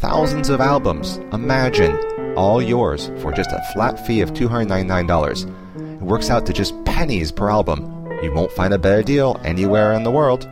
thousands of albums. Imagine, all yours for just a flat fee of $299. It works out to just pennies per album. You won't find a better deal anywhere in the world.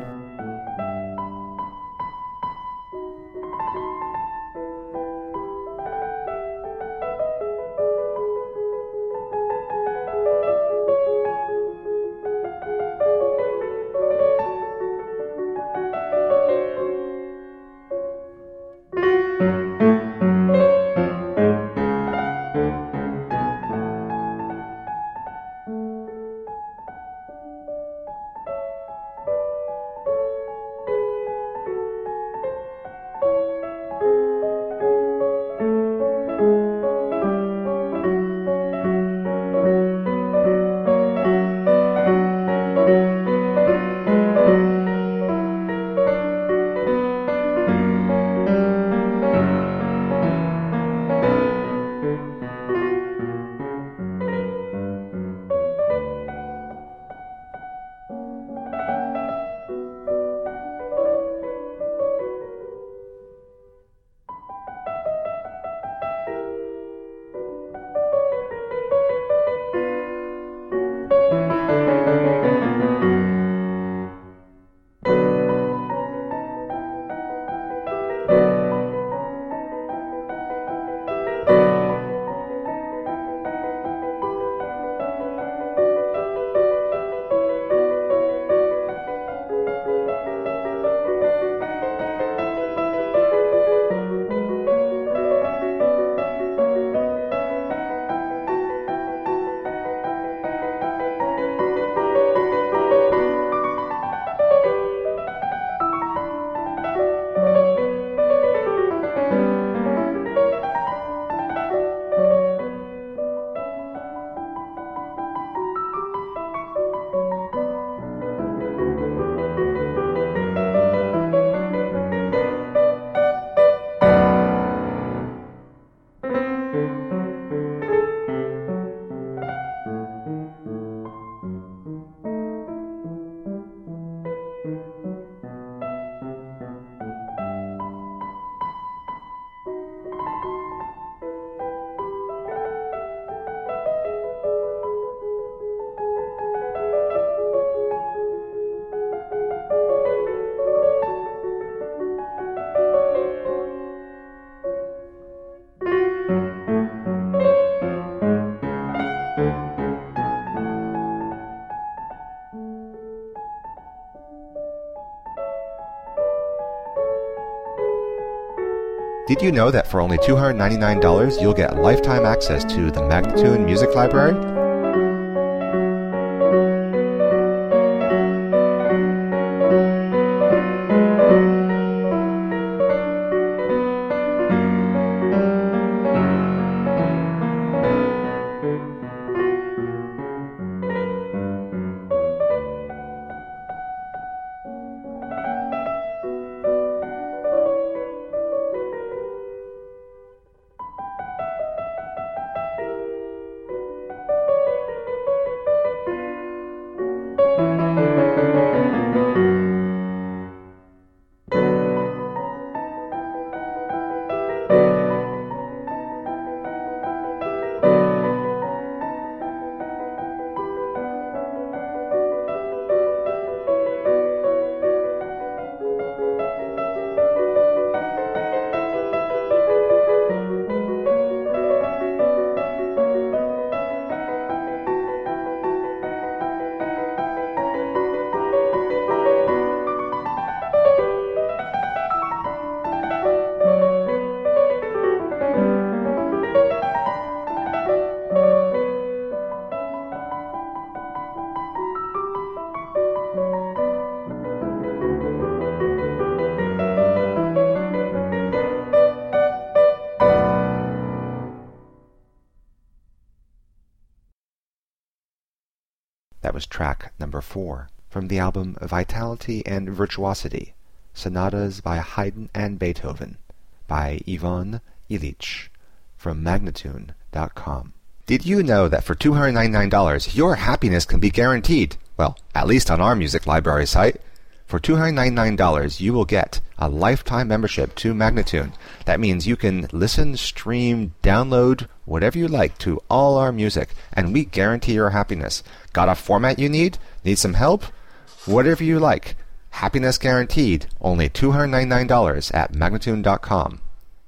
Did you know that for only $299 you'll get lifetime access to the Magnatune Music Library? That was track number 4 from the album Vitality and Virtuosity, Sonatas by Haydn and Beethoven, by Ivan Illich, from Magnatune.com. Did you know that for $299 your happiness can be guaranteed? Well, at least on our music library site. For $299, you will get a lifetime membership to Magnatune. That means you can listen, stream, download, whatever you like to all our music, and we guarantee your happiness. Got a format you need? Need some help? Whatever you like. Happiness guaranteed. Only $299 at Magnatune.com.